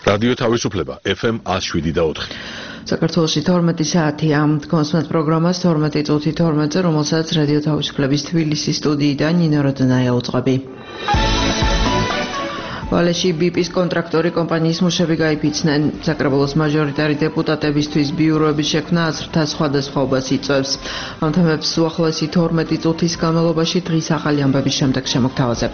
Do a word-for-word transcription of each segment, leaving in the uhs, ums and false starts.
რადიო თავისუფლება F M one oh seven და four. საქართველოში თორმეტი საათია. კონსმეთ პროგრამას თორმეტი წუთი თორმეტზე, რომელსაც რადიო თავისუფლების თბილისის სტუდიიდან ნინო როდნაია უძღვები. ვალეში B P-ის კონტრაქტორი კომპანიის მუშები გაიფიცნენ. საკრებულოს მაჟორიტარი დეპუტატებისთვის ბიუროების შექმნა აზრთა სხვადასხვაობას იწვევს. ამ თემებს უახლოესი თორმეტი წუთის განმავლობაში დღის ახალი ამბების შემდეგ შემოგთავაზებთ.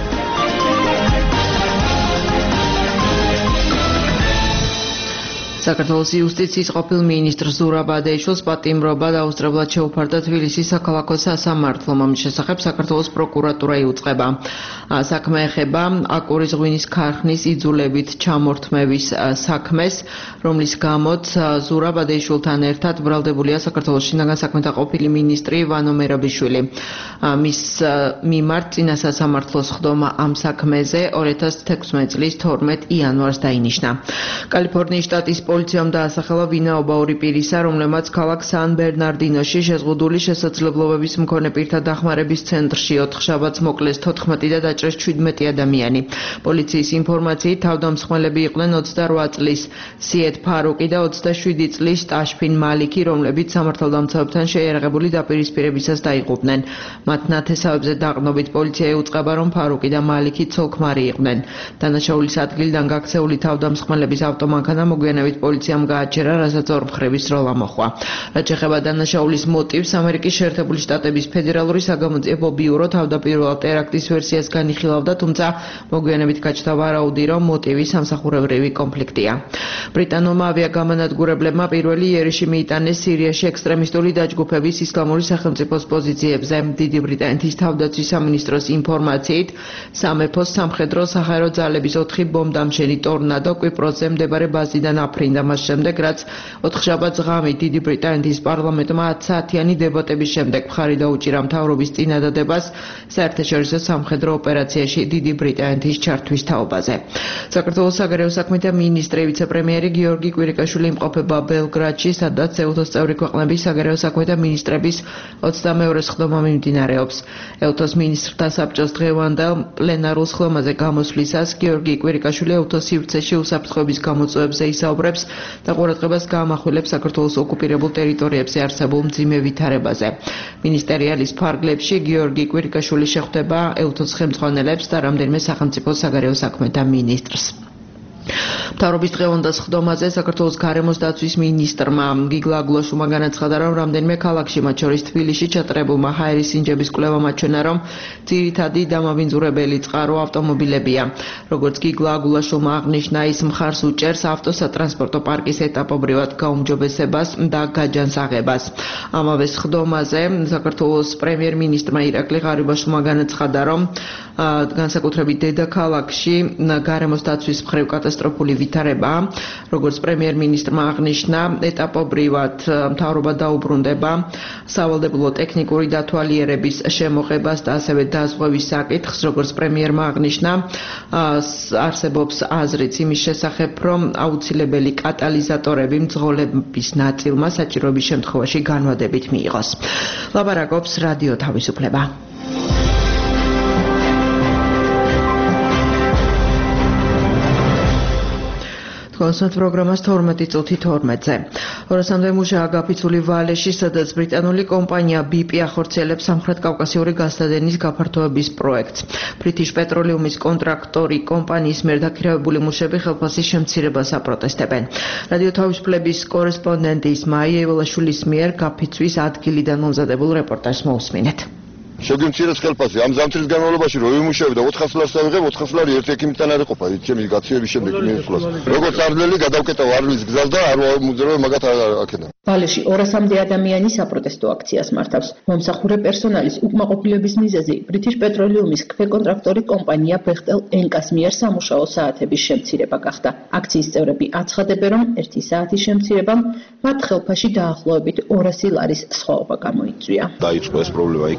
საქართველოს იუსტიციის ყოფილ მინისტრ ზურაბ ადეიშვილს პატიმრობა დაუსწრებლად შეუფარდა თბილისის საქალაქო სასამართლომ. ამის შესახებ საქართველოს პროკურატურა იუწყება. საქმე ეხება აკურის ღვინის ქარხნის იძულებით ჩამორთმევის საქმეს, რომლის გამოც ზურაბ ადეიშვილთან ერთად ბრალდებულია საქართველოს შინაგან საქმეთა ყოფილი მინისტრი ვანო მერაბიშვილი. მის მიმართ წინა სასამართლოს ხდომა ამ საქმეზე ორი ათას თექვსმეტი წლის თორმეტ იანვარს დაინიშნა. კალიფორნიის შტატის პოლიციამ დაასახელა ვინაობა ორი პირისა, რომლებმაც ქალაქ სან ბერნარდინოში შეზღუდული შესაძლებლობების მქონე პირთა დახმარების ცენტრში ოთხშაბათს მოკლეს თოთხმეტი და დაჭრეს შვიდმეტი ადამიანი. პოლიციის ინფორმაციით თავდამსხმელები იყვნენ ოცდარვა წლის სიეთ ფარუკი და ოცდაშვიდი წლის ტაშფინ მალიკი, რომლებიც სამართალდამცავებთან შეიარაღებული დაპირისპირებისას დაიღუპნენ. მათ ნათესავებზე დაყრდნობით პოლიცია იუწყება, რომ ფარუკი და მალიკი ცოლ-ქმარი იყვნენ. დანაშაულის ადგილიდან გაქცეული თავდამსხმელების ავტომანქანა მოგვიანებით პოლიციამ გააჩერა, რასაც ორმხრივი სროლა მოჰყვა. რაც ეხება დანაშაულის მოტივს, ამერიკის შეერთებული შტატების ფედერალური საგამოძიებო ბიურო თავდაპირველად ტერაქტის ვერსიას განიხილავდა, თუმცა მოგვიანებით გაჩნდა ვარაუდი, რომ მოტივი სამსახურებრივი კონფლიქტია. ბრიტანულმა ავიაგამანადგურებლებმა პირველი იერიში მიიტანეს სირიაში ექსტრემისტული დაჯგუფების ისლამური სახელმწიფოს პოზიციებზე. დიდი ბრიტანეთის თავდაცვის სამინისტროს ინფორმაციით, სამეფოს სამხედრო საჰაერო ძალების ოთხი ბომბდამშენი ტორნადო კვიპროსზე მდებარე ბაზიდან აფრინდა მას შემდეგ, რაც ოთხშაბათს ღამით დიდი ბრიტანეთის პარლამენტმა ათი საათიანი დებატების შემდეგ მხარი დაუჭირა მთავრობის წინადადებას საერთაშორისო სამხედრო ოპერაციაში დიდი ბრიტანეთის ჩართვის თაობაზე. საქართველოს საგარეო საქმეთა მინისტრი ვიცე-პრემიერი გიორგი კვირიკაშვილი იმყოფება ბელგრადში, სადაც ეუთოს წევრი ქვეყნების საგარეო საქმეთა მინისტრების ოცდამეორე სხდომა მიმდინარეობს. ეუთოს მინისტრთა საბჭოს დღევანდელ პლენარულ სხდომაზე გამოსვლისას გიორგი კვირიკაშვილი ეუთოს სივრცეში უსაფრთხოების გამოწვევებზე ისაუბრებს და ყურადღებას გაამახვილებს საქართველოს ოკუპირებულ ტერიტორიებზე არსებულ მძიმე ვითარებაზე. მინისტერიალის ფარგლებში გიორგი კვირიკაშვილი შეხვდება ეუთოს ხელმძღვანელებს და რამდენიმე სახელმწიფო საგარეო საქმეთა მინისტრს. მთავრობის დღევანდელ სხდომაზე საქართველოს გარემოს დაცვის მინისტრმა გიგლა აგულაშვილმა განაცხადა, რომ რამდენიმე ქალაქში, მათ შორის თბილისში ჩატარებულმა ჰაერის სინჯების კვლევამ აჩვენა, რომ ძირითადი დამაბინძურებელი წყარო ავტომობილებია. როგორც გიგლა აგულაშვილმა აღნიშნა, ის მხარს უჭერს ავტოსატრანსპორტო პარკის ეტაპობრივად გაუმჯობესებას და გაჯანსაღებას. ამავე სხდომაზე საქართველოს პრემიერ-მინისტრმა ირაკლი ღარიბაშვილმა განაცხადა, რომ განსაკუთრებით დედაქალაქში გარემოს დაცვის მხრივ კატასტროფული ვითარებაა. როგორც პრემიერ-მინისტრმა აღნიშნა, ეტაპობრივად მთავრობა დაუბრუნდება სავალდებულო ტექნიკური დათვალიერების შემოღებას და ასევე დაზღვევის საკითხს. როგორც პრემიერმა აღნიშნა, არსებობს აზრიც იმის შესახებ, რომ აუცილებელი კატალიზატორები მძღოლების ნაწილმა საჭიროების შემთხვევაში განვადებით მიიღოს. ლაპარაკობს რადიო თავისუფლება. კონსმეთ პროგრამას თორმეტი წუთი თორმეტზე. ორასამდე მუშაა გაფიცული ვალეში, სადაც ბრიტანული კომპანია B P ახორციელებს სამხრეთ კავკასიური გაზდადენის გაფართოების პროექტს. British Petroleum-ის კონტრაქტორი კომპანიის მიერ დაქირავებული მუშები ხელფასის შემცირებას აპროტესტებენ. რადიო თავისუფლების კორესპონდენტი მაია ეველაშვილის მიერ გაფიცვის ადგილიდან მომზადებულ რეპორტაჟს მოусმინეთ. შეგიმცირეს ხელფასი ამ ზამთრის განმავლობაში რო ვიმუშავე და ოთხას ლარს ავიღებ, ოთხას ლარი ერთ ექიმთან არ ეყოფა, ჩემი გაცივების შემდეგ მიიღოს. როგორც არლელი გადავკეტავ არლის გზას და არ მუძრავე მაგათ აქედან. ვალეში ორასამდე ადამიანი საპროტესტო აქციას მართავს. მომსახურე პერსონალის უკმაყოფილების მიზეზი British Petroleum-ის ქვეკონტრაქტორი კომპანია Bechtel Enkas მიერ სამუშაო საათების შემცირება გახდა. აქციის წევრები აცხადებენ, რომ ერთი საათის შემცირებამ მათ ხელფასში დაახლოებით ორასი ლარის სხვაობა გამოიწვია. დაიწყო ეს პრობლემა იქიდან, რომ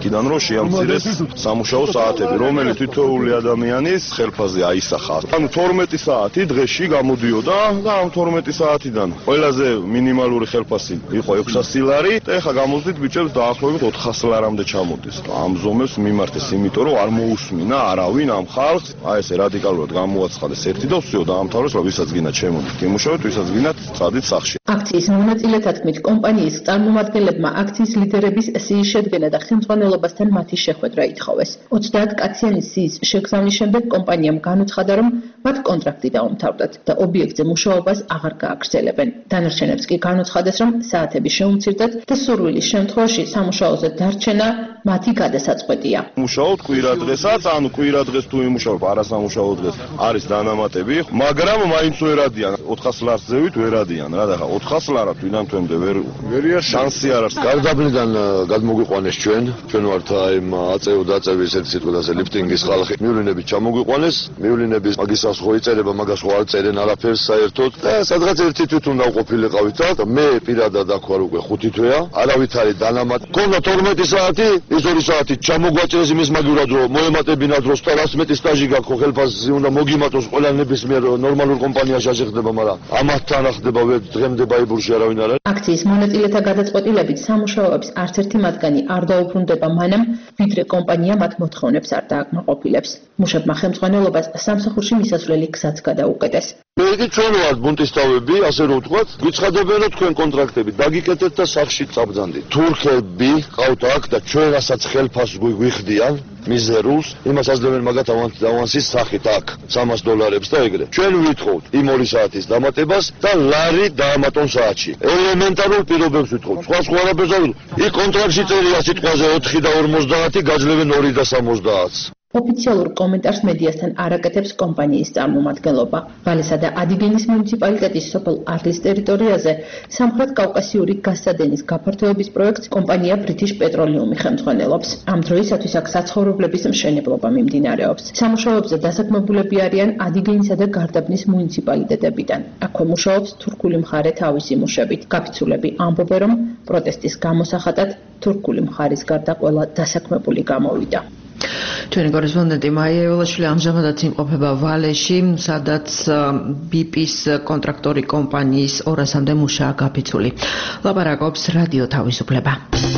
შეამცირეს სამუშაო საათები, რომელიც თითოეული ადამიანის ხელფაზე აისახა. ანუ თორმეტი საათი დღეში გამოდიოდა და ამ თორმეტი საათიდან ყველაზე მინიმალური ხელფასი იყო ექვსასი ლარი და ეხლა გამოვდით ბიჭებს დაახლოებით ოთხასი ლარამდე ჩამოდის. ამ ზომებს მიმართეს, იმიტომ რომ არ მოусმინა არავინ ამ ხალხს, აი ესე რადიკალურად გამოაცხადეს ერთი და ვსიო დაამთავრეს, რომ ვისაც გინდა ჩემოდით იმუშავეთ, ვისაც გინდათ წადით სახლში. აქციის მონაწილეთა თქმით, კომპანიის წარმომადგენლებმა აქციის ლიდერების სიის შედგენა და ხელმძღვანელობასთან მათი შეხვედრა ითხოვეს. ოცდაათ კაციანი სიის შეგზავნის შემდეგ კომპანიამ განუცხადა, რომ მათ კონტრაქტი დაუმთავრდათ და ობიექტზე მუშაობას აღარ გააგრძელებენ. დანარჩენებს კი განუცხადეს, რომ საათები შეუმცირდათ და სურვილის შემთხვევაში სამუშაოზე დარჩენა მათი გადასაწყვეტია. მუშაობთ კვირა დღესაც, ანუ კვირა დღეს თუ იმუშავებ არასამუშაო დღეს არის დანამატები, მაგრამ მაინც ვერ ადიან ოთხასი ლარს ზევით ვერ ადიან რა და ოთხასი ლარა თვითონ თვემდე ვერ ვერია შანსი არ არის. გარდაბნიდან გადმოგვიყვანეს ჩვენ, ჩვენ ვართ აი აწევა დაწევის ერთ სიტყვაზე ლიფტინგის ხალხი. მივლინებით ჩამოგვიყვანეს, მივლინების მაგისას ხო იწერება, მაგას ხო არ წერენ არაფერს საერთოდ და სადღაც ერთი თვით უნდა ვყოფილიყავით და მე პირადად აქ ვარ უკვე ხუთი თვეა, არავით არის დანამატ. ქონდა თორმეტი საათი, ის ორი საათი ჩამოგვაჭრეს იმის მაგივრად რომ მოემატებინათ რომ რას მეტი სტაჟი გაქვს, ხო ხელფასი უნდა მოგიმატოს ყველა ნებისმიერ ნორმალურ კომპანიაში აღეხდება, მაგრამ ამათთან ახდება დღემდე ბაიბურში არავინ არ არის. აქციის მონაწილეთა გადაწყვეტილებით სამუშაოებს არც ერთი მათგანი არ დაუბრუნდება მანამ, ვიდრე კომპანია მათ მოთხოვნებს არ დააკმაყოფილებს. მუშებმა ხელმძღვანელობას სამსახურში მისასვლელი გზაც გადაუკეტეს. მე ჩვენ ვართ ბუნტისთავები, ასე რომ ვთქვათ, გვიცხადებენ რომ თქვენ კონტრაქტები დაგიკეთეთ და სახში წაბრძანდით. თურქები ყავთ აქ და ჩვენასაც ხელფასს გვიხდიან მიზერულს, იმას აძლევენ მაგათ ავანსის სახით აქ სამას დოლარებს და ეგრე. ჩვენ ვითხოვთ იმ ორი საათის დამატებას და ლარი დაამატონ საათში. ელემენტარულ პირობებს ვითხოვთ. სხვა სხვა არაფერს არ ვითხოვთ. იქ კონტრაქტში წერია სიტყვაზე ოთხი და ორმოცდაათი, გაძლევენ ორი და სამოცდაათს. ოფიციალურ კომენტარს მედიასთან არ აკეთებს კომპანიის წარმომადგენლობა. ვალესა და ადიგენის მუნიციპალიტეტის სოფელ არლის ტერიტორიაზე სამხრეთ კავკასიური გაზსადენის გაფართოების პროექტს კომპანია British Petroleum ხელმძღვანელობს. ამ დროისათვის აქ საცხოვრებლების მშენებლობა მიმდინარეობს. სამუშაოებზე დასაქმებულები არიან ადიგენისა და გარდაბნის მუნიციპალიტეტებიდან. აქვე მუშაობს თურქული მხარე თავისი მუშებით. გაფიცულები ამბობენ, რომ პროტესტის გამოსახატად თურქული მხარის გარდა ყველა დასაქმებული გამოვიდა. ჩვენი კორესპონდენტი მაია ეველაშვილი ამჟამადაც იმყოფება ვალეში, სადაც ბიპის კონტრაქტორი კომპანიის ორასამდე მუშაა გაფიცული. ლაპარაკობს რადიო თავისუფლება.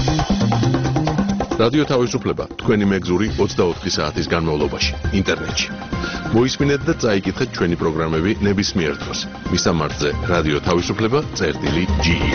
რადიო თავისუფლება თქვენი მეგზური ოცდაოთხი საათის განმავლობაში ინტერნეტში. მოისმინეთ და წაიკითხეთ ჩვენი პროგრამები ნებისმიერ დროს. მისამართზე რადიო თავისუფლება წერტილი ჯი ი.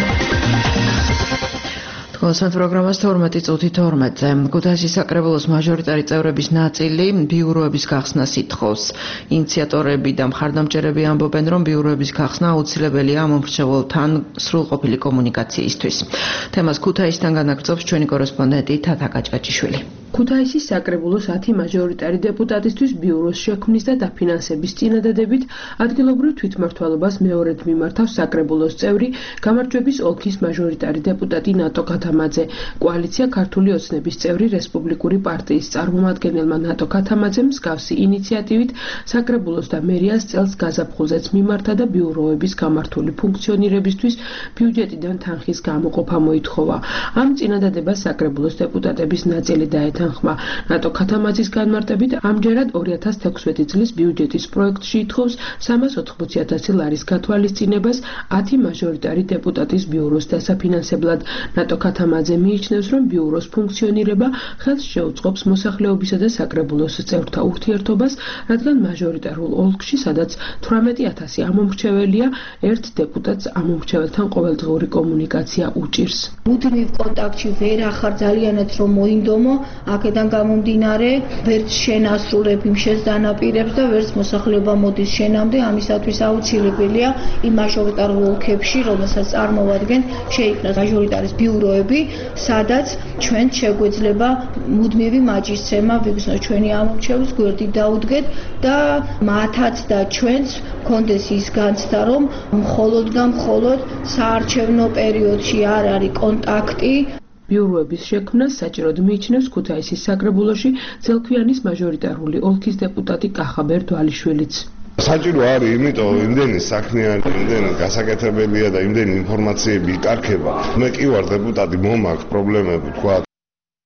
კონსერტ პროგრამას თორმეტი წუთი თორმეტზე. ქუთაისის საკრებულოს მაჟორიტარი წევრების ნაწილი ბიუროების გახსნას ითხოვს. ინიციატორები და მხარდამჭერები ამბობენ, რომ ბიუროების გახსნა აუცილებელია ამომრჩეველთან სრულყოფილი კომუნიკაციისთვის. თემას ქუთაისთან განაგრძობს ჩვენი კორესპონდენტი თათა კაჭკაჭიშვილი. ქუთაისის საკრებულოს ათი მაჟორიტარი დეპუტატისთვის ბიუროს შექმნის და დაფინანსების წინადადებით ადგილობრივ თვითმმართველობას მეორედ მიმართავს საკრებულოს წევრი, გამარჯვების ოლქის მაჟორიტარი დეპუტატი ნატო ქათამაძე. კოალიცია ქართული ოცნების წევრი რესპუბლიკური პარტიის წარმომადგენელმა ნატო ქათამაძემ მსგავსი ინიციატივით საკრებულოს და მერიას წელს გაზაფხულზეც მიმართა და ბიუროების გამართული ფუნქციონირებისთვის ბიუჯეტიდან თანხის გამოყოფა მოითხოვა. ამ წინადადებას საკრებულოს დეპუტატების ნაწილი დაეთანხმა. ნატო ქათამაძის განმარტებით ამჯერად ორი ათას თექვსმეტი წლის ბიუჯეტის პროექტში ითხოვს სამას ოთხმოცი ათასი ლარის გათვალისწინებას ათი მაჟორიტარი დეპუტატის ბიუროს დასაფინანსებლად. ნატო ქათამაძე მიიჩნევს, რომ ბიუროს ფუნქციონირება ხელს შეუწყობს მოსახლეობისა და საკრებულოს წევრთა ურთიერთობას, რადგან მაჟორიტარულ ოლქში, სადაც თვრამეტი ათასი ამომრჩეველია, ერთ დეპუტატს ამომრჩეველთან ყოველდღიური კომუნიკაცია უჭირს. მუდმივ კონტაქტში ვერ ახარ ძალიანაც რომ მოინდომო, აქედან გამომდინარე ვერც შენასრულებ იმ შესდანაპირებს და ვერც მოსახლეობა მოდის შენამდე, ამისათვის აუცილებელია იმ მაჟორიტარულ ოლქებში, რომელსაც წარმოვადგენ, შეიქმნას მაჟორიტარის ბიუროები, სადაც ჩვენ შეგვეძლება მუდმივი მაჯისცემა, ვიგრძნოთ ჩვენი ამომრჩეველს, გვერდით დაუდგეთ და მათაც და ჩვენს გქონდეს ის განცდა, რომ მხოლოდ და მხოლოდ საარჩევნო პერიოდში არ არის კონტაქტი. ბიუროების შექმნას საჭიროდ მიიჩნევს ქუთაისის საკრებულოში ძელქვიანის მაჟორიტარული ოლქის დეპუტატი კახაბერ დვალიშვილიც. საჭირო არის, იმიტომ იმდენი საქმიანი, იმდენი გასაკეთებელია და იმდენი ინფორმაციები იკარგება. მე კი ვარ დეპუტატი, მომაქვს პრობლემები, თქვა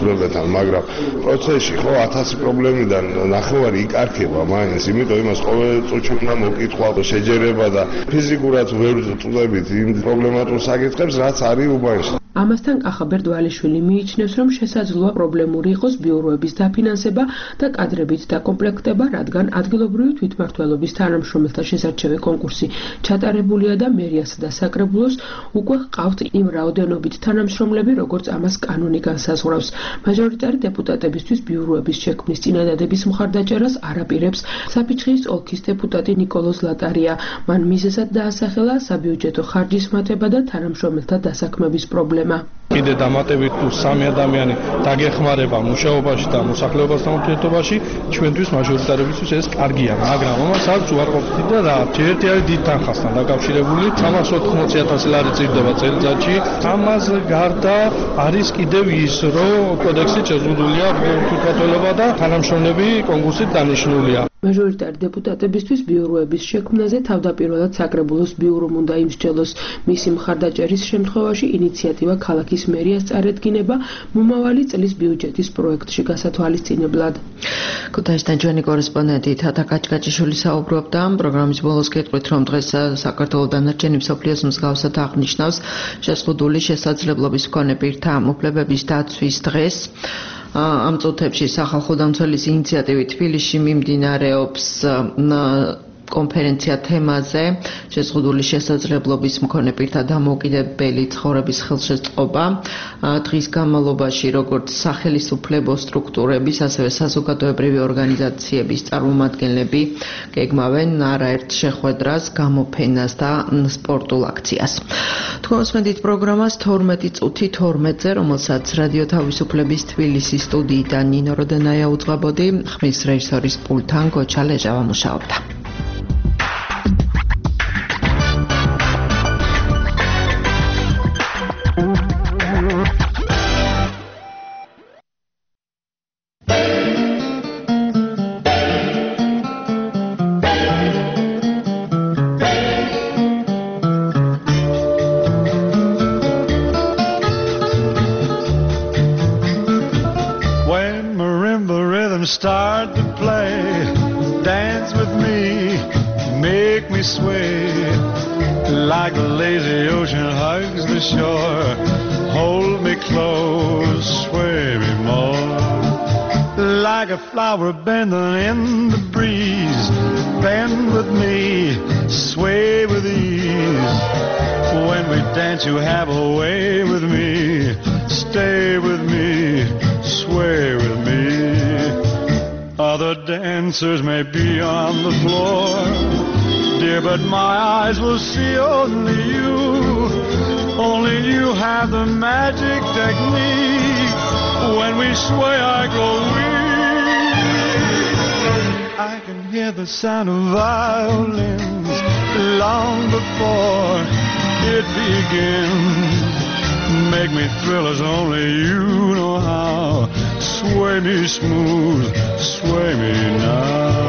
ცვლილებთან, მაგრამ პროცესში ხო ათასი პრობლემიდან ნახევარი იკარგება მაინც, იმიტომ იმას ყოველ წუთში უნდა მოკითხვა, შეჯერება და ფიზიკურად ვერ წვლებით იმ პრობლემატურ საკითხებს, რაც არის უბანში. ამასთან კახაბერ დვალიშვილი მიიჩნევს, რომ შესაძლოა პრობლემური იყოს ბიუროების დაფინანსება და კადრებით დაკომპლექტება, რადგან ადგილობრივი თვითმმართველობის თანამშრომელთა შესარჩევი კონკურსი ჩატარებულია და მერიასა და საკრებულოს უკვე ჰყავთ იმ რაოდენობით თანამშრომლები, როგორც ამას კანონი განსაზღვრავს. მაჟორიტარი დეპუტატებისთვის ბიუროების შექმნის წინადადების მხარდაჭერას არაპირებს საფიჩხის ოლქის დეპუტატი ნიკოლოზ ლატარია. მან მიზეზად დაასახელა საბიუჯეტო ხარჯის მატება და თანამშრომელთა დასაქმების პრობლემა. კიდე დამატებით თუ სამი ადამიანი დაგეხმარება მუშაობაში და მოსახლეობასთან ურთიერთობაში, ჩვენთვის მაჟორიტარებისთვის ეს კარგია, მაგრამ ამას აქვს უარყოფითი და რა, ერთი არის დიდ თანხასთან დაკავშირებული, სამას ოთხმოცი ათასი ლარი წირდება წელიწადში. ამას გარდა არის კიდევ ის, რომ კოდექსით შეზღუდულია თვითმმართველობა და თანამშრომლები კონკურსით დანიშნულია. მაჟორიტარი დეპუტატებისთვის ბიუროების შექმნაზე თავდაპირველად საკრებულოს ბიურომ უნდა იმსჯელოს. მისი მხარდაჭერის შემთხვევაში ინიციატივა ქალაქის მერიას წარედგინება მომავალი წლის ბიუჯეტის პროექტში გასათვალისწინებლად. ქუთაისიდან ჩვენი კორესპონდენტი თათა კაჭკაჭიშვილი საუბრობდა. პროგრამის ბოლოს გეტყვით, რომ დღეს საქართველოს დანარჩენი მსოფლიოს მსგავსად აღნიშნავს შეზღუდული შესაძლებლობის მქონე პირთა უფლებების დაცვის დღეს. ამ წუთებში სახალხო დამცველის ინიციატივით თბილისში მიმდინარეობს კონფერენცია თემაზე შეზღუდული შესაძლებლობის მქონე პირთა დამოუკიდებელი ცხოვრების ხელშეწყობა. დღის განმავლობაში როგორც სახელისუფლებო სტრუქტურების, ასევე საზოგადოებრივი ორგანიზაციების წარმომადგენლები გეგმავენ არაერთ შეხვედრას, გამოფენას და სპორტულ აქციას. თქვენსმენდით პროგრამას თორმეტი წუთი თორმეტზე, რომელსაც რადიო თავისუფლების თბილისის სტუდიიდან ნინო როდენაია უძღვებოდი, ხმის რეჟისორის პულტთან გოჩა ლეჟავა მუშაობდა. Start to play, dance with me, make me sway, like the lazy ocean hugs the shore, hold me close, sway me more, like a flower bending in the breeze, bend with me, sway with ease, when we dance you have a way with me, stay with me, sway with me. Other dancers may be on the floor, dear, but my eyes will see only you. Only you have the magic technique. When we sway, I go weak. I can hear the sound of violins long before it begins. Make me thrill as only you know how. Sway me smooth, sway me now.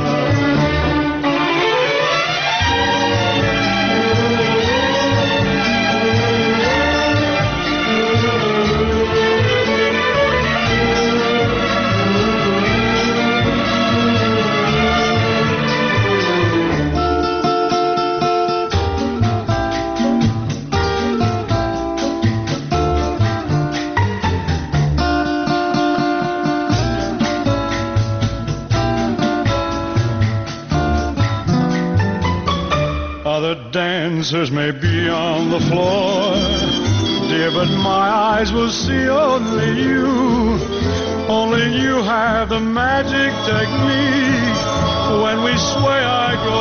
Dancers may be on the floor, dear, but my eyes will see only you. Only you have the magic technique. When we sway, I go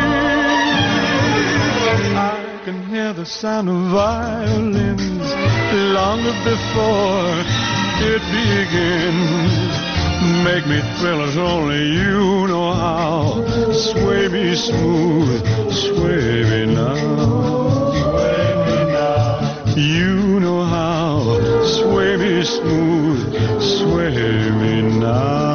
weak. I can hear the sound of violins long before it begins. Make me thrill as only you know how. Sway me smooth, sway me now. Sway me now. You know how. Sway me smooth, sway me now.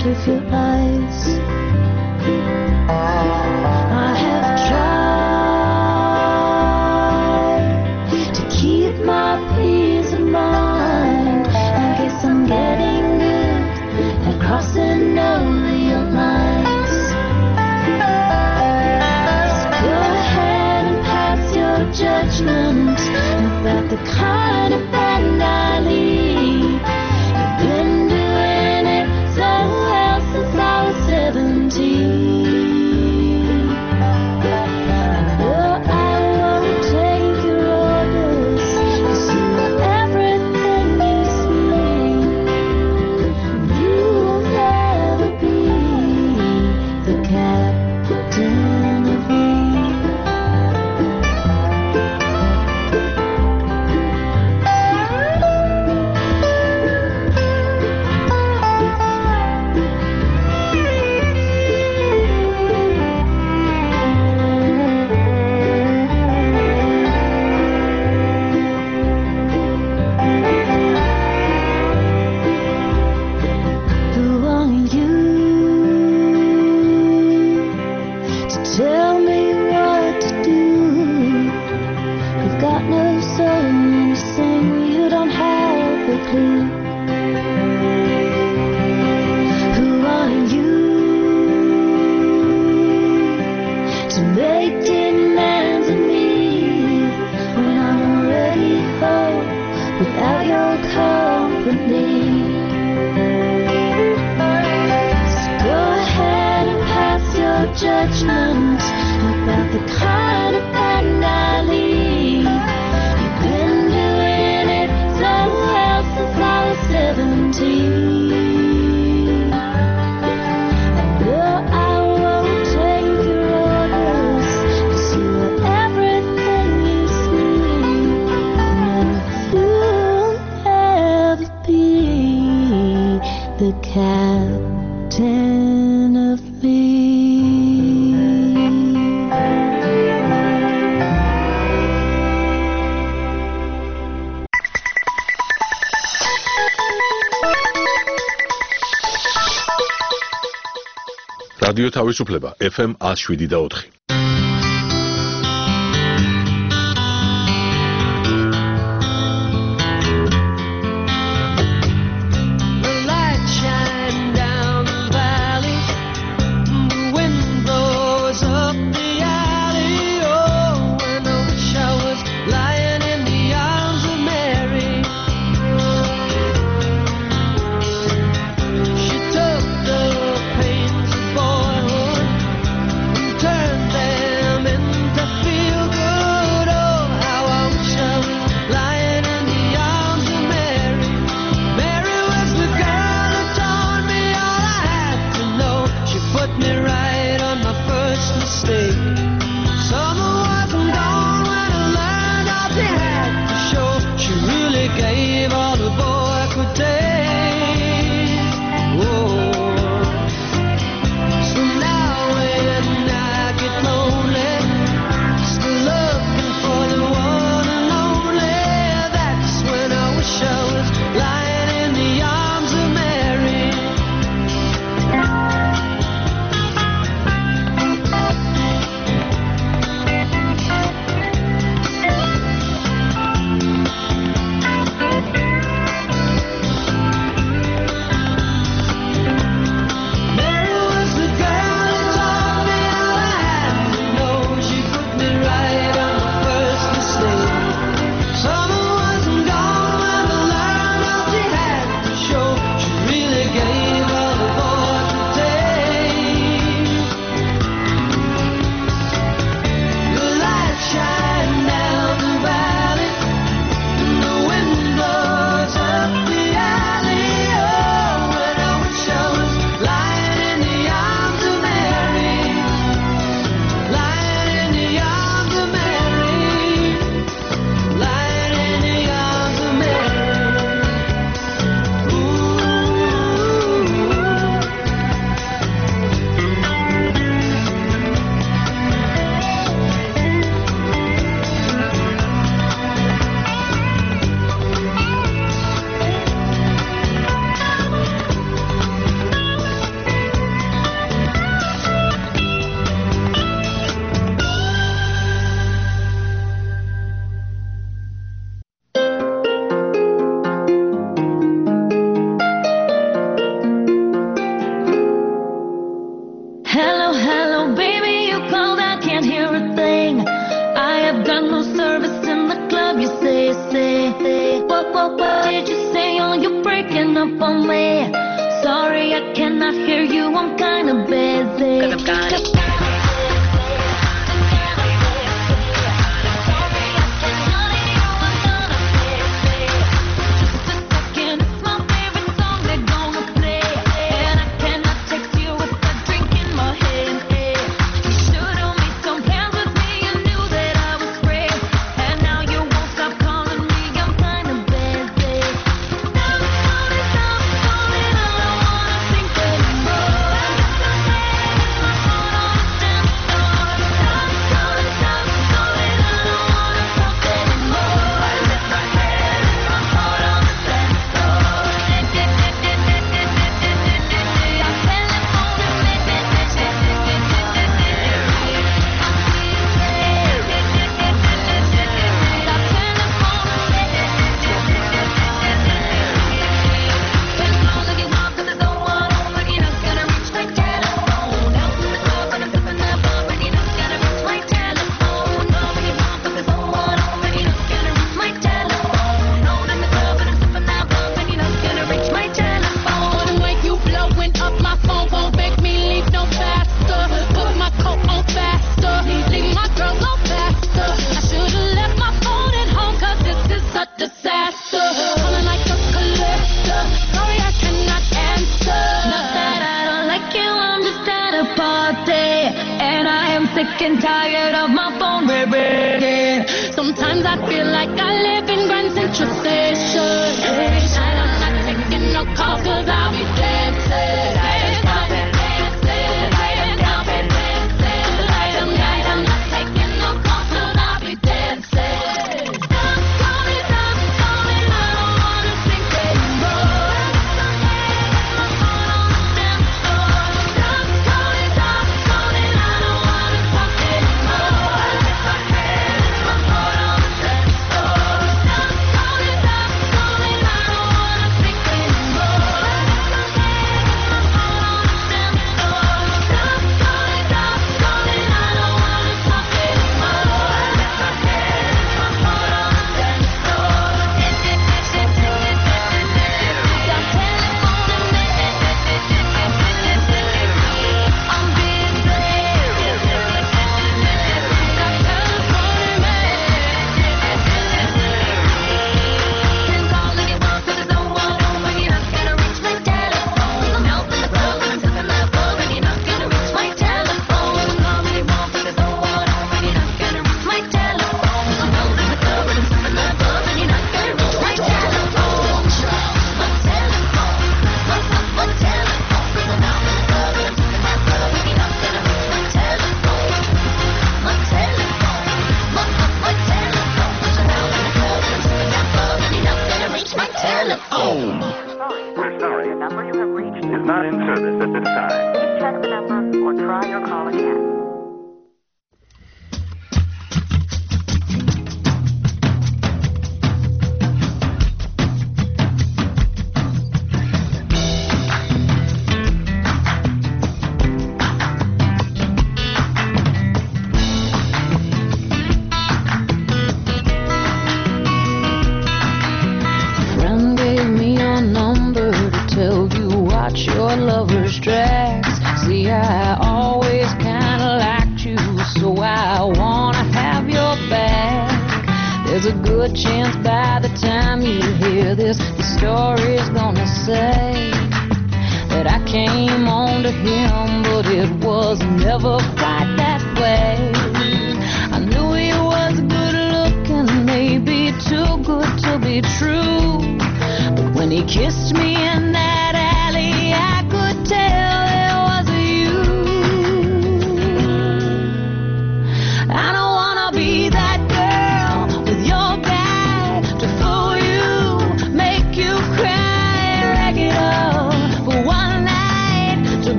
blind with your eyes. I have tried to keep my peace of mind. I guess I'm getting good at crossing over your lines. So go ahead and pass your judgment about the kind of band I lead. You've been doing it so well since I was seventeen. Judgment about the kind of band I lead. You've been doing it so well since I was seventeen. No, I won't take your orders, 'cause you are everything you see. And you'll never be the captain of me. რადიო თავისუფლება ეფ ემ one oh seven და four. Turned hanging up on me. Sorry, I cannot hear you. I'm kinda busy. 'Cause I'm kinda sick and tired of my phone ringing. Sometimes I feel like I live in Grand Central Station. Every night I'm not taking no calls 'cause I'll be dancing.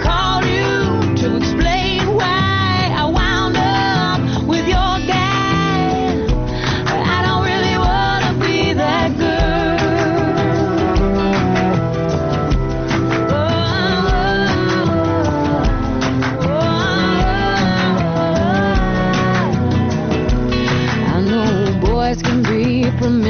To explain why I wound up with your guy.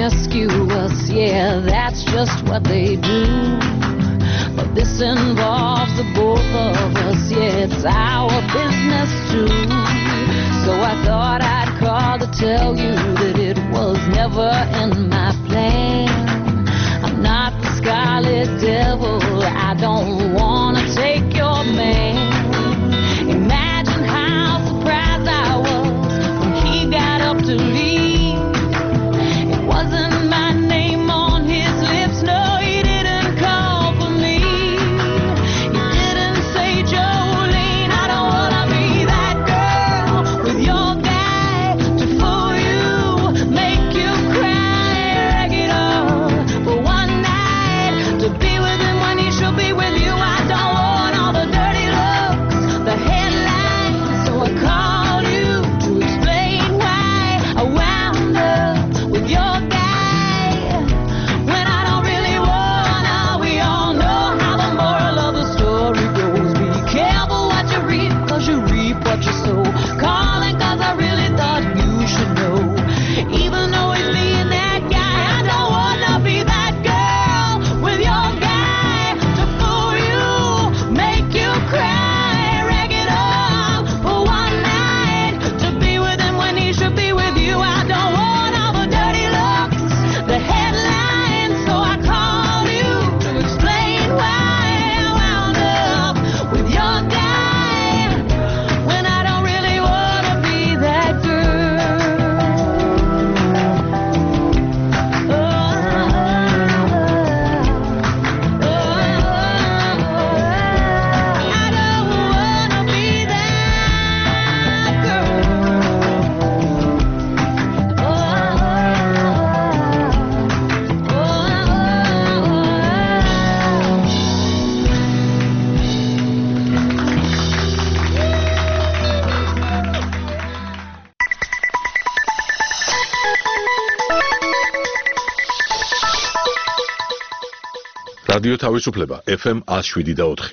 promiscuous, yeah, that's just what they do. But this involves the both of us, yeah, it's our business too. So I thought I'd call to tell you that it was never in my plan. I'm not the scarlet devil, I don't wanna take your man. Imagine how surprised I was when he got up to leave. It wasn't my name on his lips, no, he didn't call for me. He didn't say, Jolene, I don't wanna be that girl with your guy to fool you, make you cry, rag it all for one night, to be with him when he should be with you. I don't want all the dirty looks, the headlines, so I called you to explain why I wound up with your guy when I don't really wanna. We all know how the moral of the story goes. Be careful what you read, cause you reap what you sow. Calling cause I really thought you should know. Even though he's being that guy, I don't wanna be that girl with your guy to fool you, make you cry, rag it all for one night, to be with him when he should be with you. I don't want all the dirty looks, the headlines, so I called you to explain why I wound up with your guy when I don't really wanna be that girl. Oh, oh, oh, I don't wanna be that girl. Oh, რადიო თავისუფლება ეფ ემ one oh seven და four.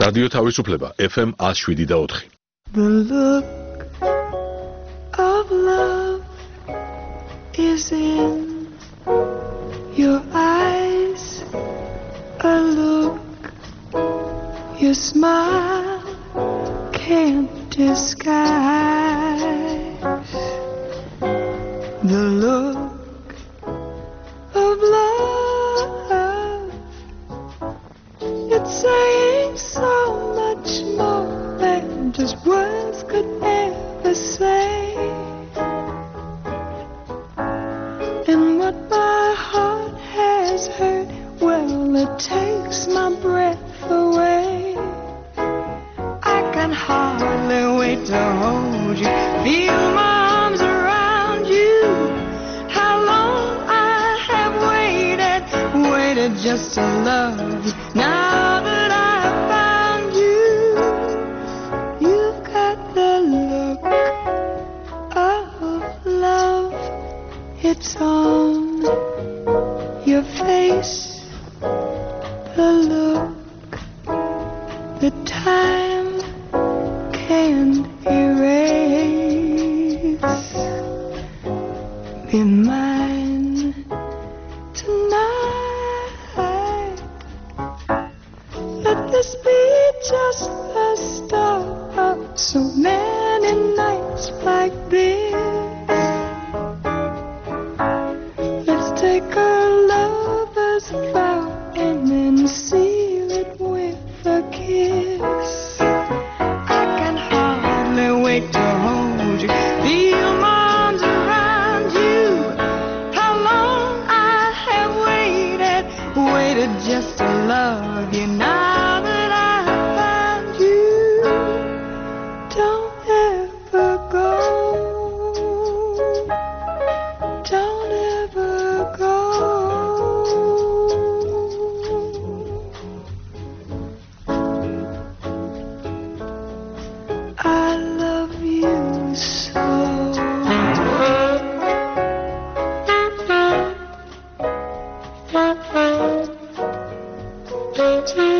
რადიო თავისუფლება F M one oh seven და four. The look of love is in your eyes, a look your smile can't disguise. The look of love, it's saying so much more than just words could ever say. And what my heart has heard, well, it takes my breath away. I can hardly wait to hold you, feel my arms around you. How long I have waited, waited just to love you. Now that I've found you, you've got the look of love. It's on your face, the look, the time can't erase. Be mine tonight. Let this be just the start of so many nights like this. Let's take a lover's vow and then seal it with a kiss. I can hardly wait to hold you, feel my arms around you. How long I have waited, waited just to love you. Now that I found you, don't ever go, don't ever go. I love you so. Thank you.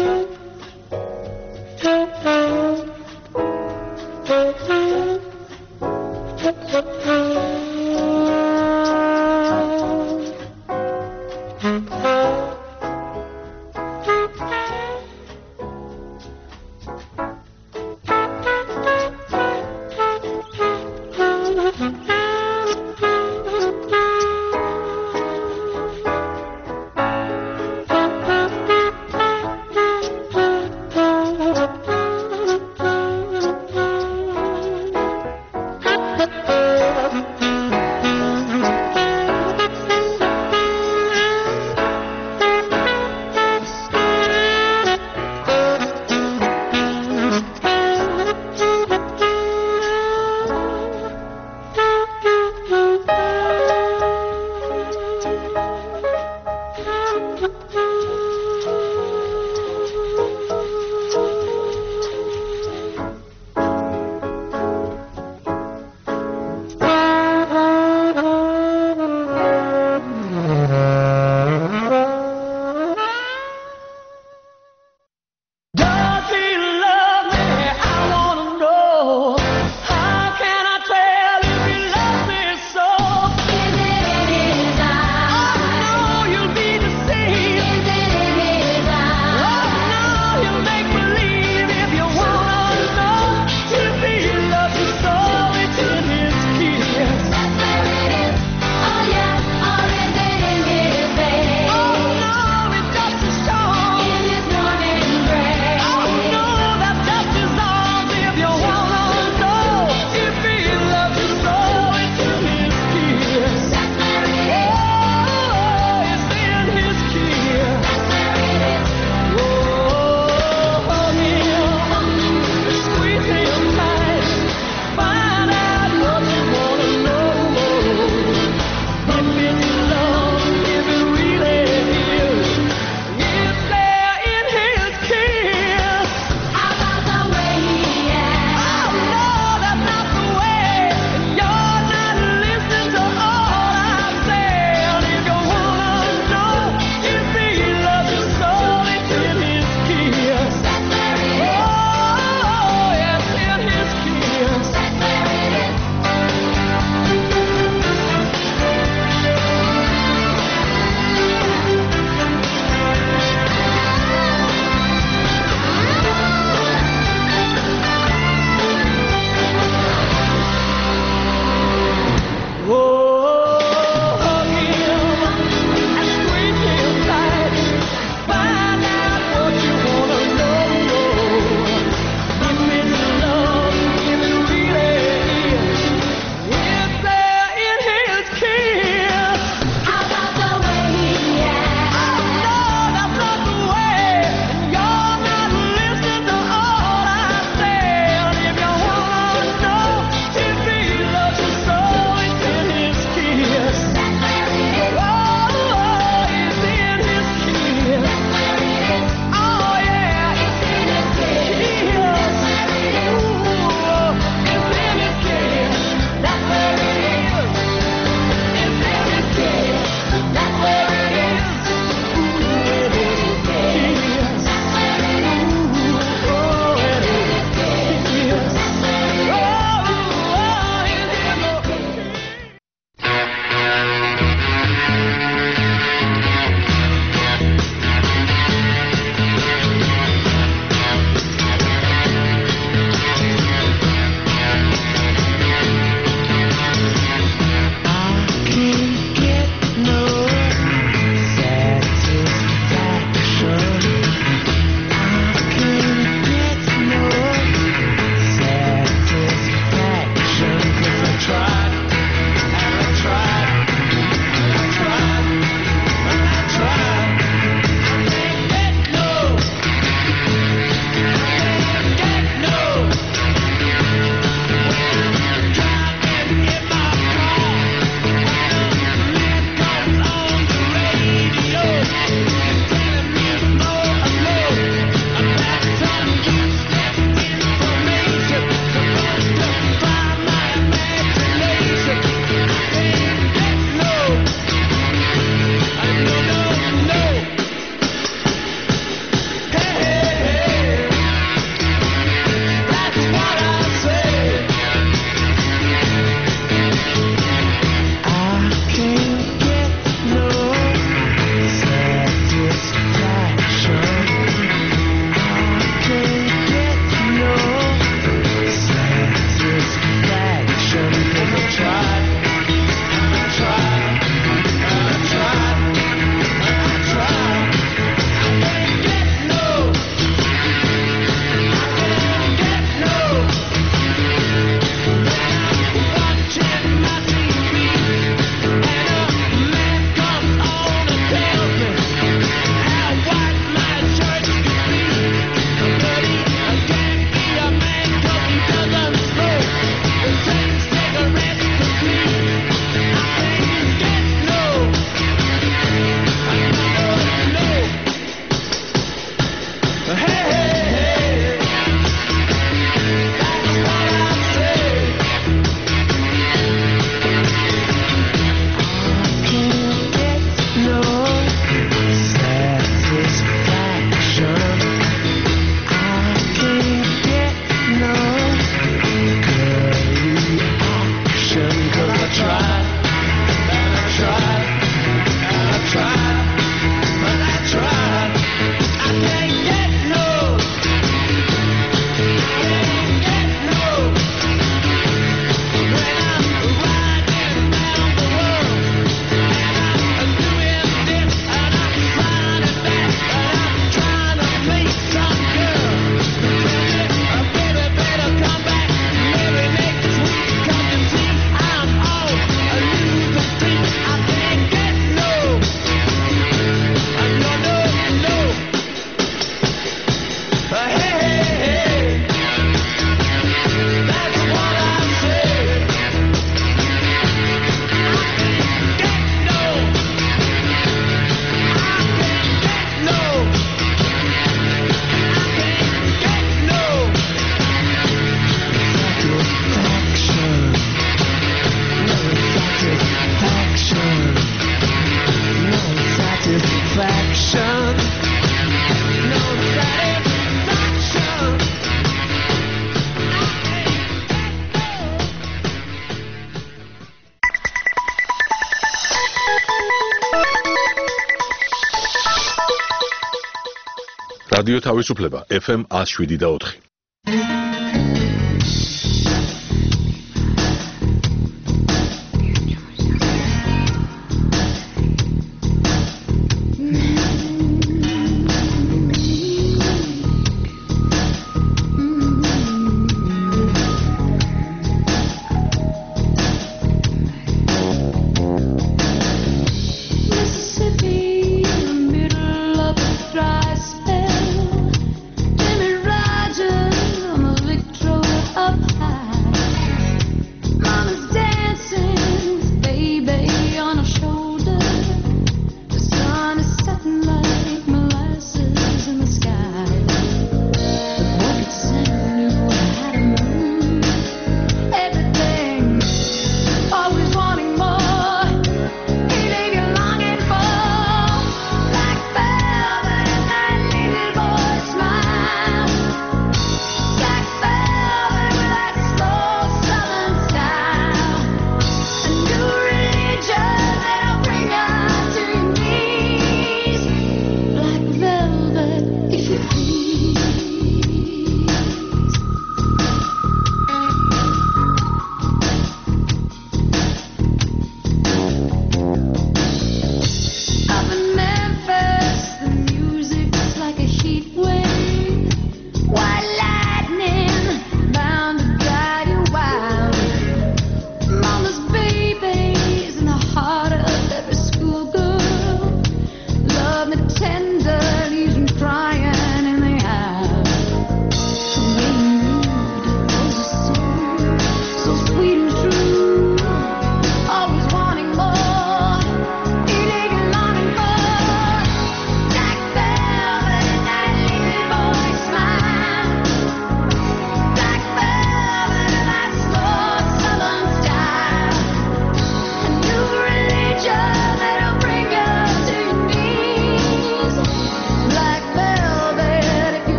რადიო თავისუფლება ეფ ემ one oh seven და four.